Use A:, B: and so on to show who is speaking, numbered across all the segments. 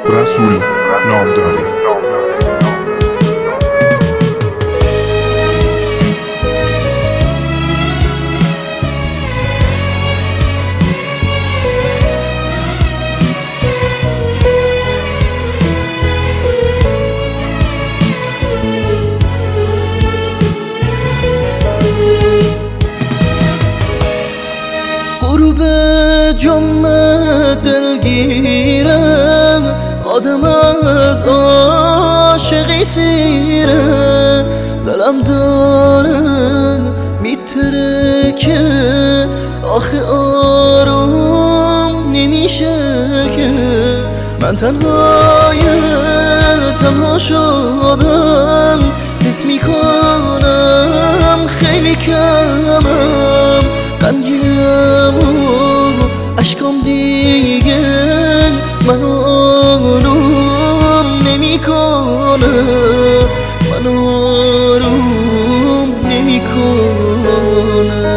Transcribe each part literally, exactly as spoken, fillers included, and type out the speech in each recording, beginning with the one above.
A: رسول نامداری.
B: غروب جمعه دلگیره، آدم از عاشقی سیره. دلم داره میتره که آخه آروم نمیشه که من تنهای تنها شدم. حس میکنم خیلی کمم، غمگینم و اشکام دیگه منو آروم نمیکنه، منو آروم نمیکنه.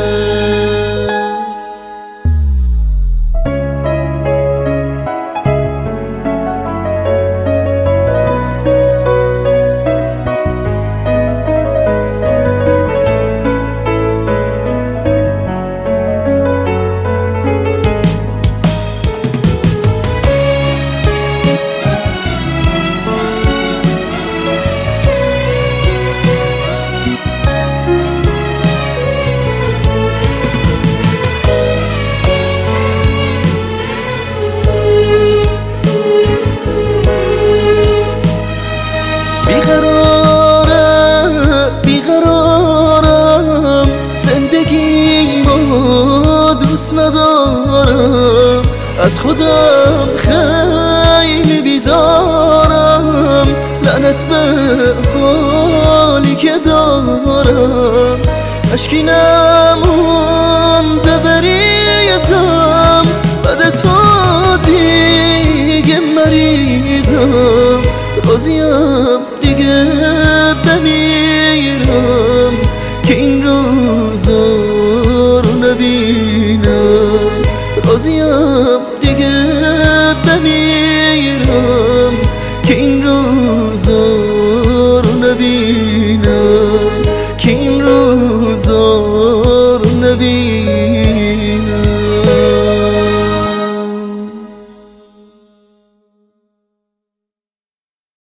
B: بیقراره بیقرارم، زندگی ما دوست ندارم. از خودم خیلی بیزارم، لعنت به حالی که دارم. اشکی نمونده بریزم، بعد تو دیگه مریضم. راضیم